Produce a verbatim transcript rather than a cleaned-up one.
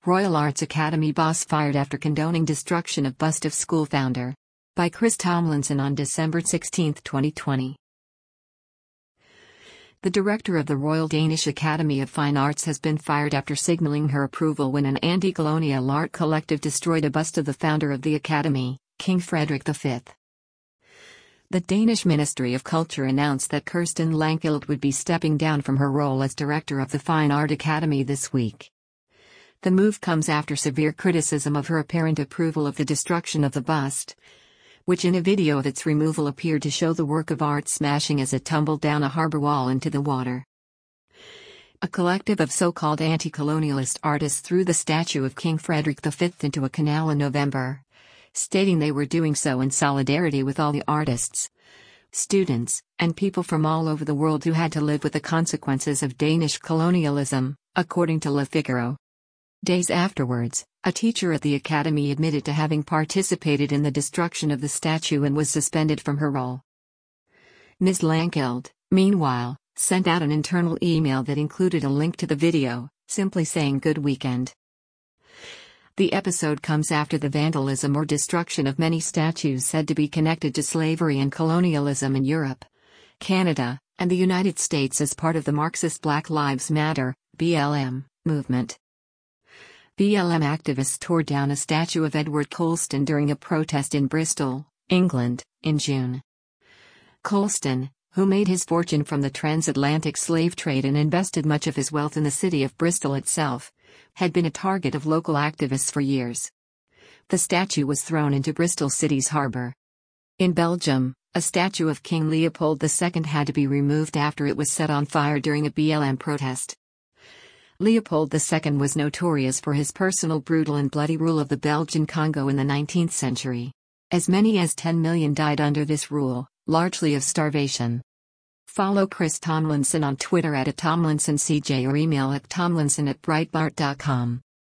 Royal Arts Academy boss fired after condoning destruction of bust of school founder. By Chris Tomlinson on December sixteenth, twenty twenty. The director of the Royal Danish Academy of Fine Arts has been fired after signaling her approval when an anti-colonial art collective destroyed a bust of the founder of the Academy, King Frederik the Fifth. The Danish Ministry of Culture announced that Kirsten Lankild would be stepping down from her role as director of the Fine Art Academy this week. The move comes after severe criticism of her apparent approval of the destruction of the bust, which in a video of its removal appeared to show the work of art smashing as it tumbled down a harbor wall into the water. A collective of so-called anti-colonialist artists threw the statue of King Frederik the Fifth into a canal in November, stating they were doing so in solidarity with all the artists, students, and people from all over the world who had to live with the consequences of Danish colonialism, according to Le Figaro. Days afterwards, a teacher at the academy admitted to having participated in the destruction of the statue and was suspended from her role. Miz Lankild, meanwhile, sent out an internal email that included a link to the video, simply saying "Good weekend." The episode comes after the vandalism or destruction of many statues said to be connected to slavery and colonialism in Europe, Canada, and the United States as part of the Marxist Black Lives Matter (B L M) movement. B L M activists tore down a statue of Edward Colston during a protest in Bristol, England, in June. Colston, who made his fortune from the transatlantic slave trade and invested much of his wealth in the city of Bristol itself, had been a target of local activists for years. The statue was thrown into Bristol City's harbour. In Belgium, a statue of King Leopold the Second had to be removed after it was set on fire during a B L M protest. Leopold the Second was notorious for his personal brutal and bloody rule of the Belgian Congo in the nineteenth century. As many as ten million died under this rule, largely of starvation. Follow Chris Tomlinson on Twitter at Tomlinson C J or email at tomlinson at breitbart dot com.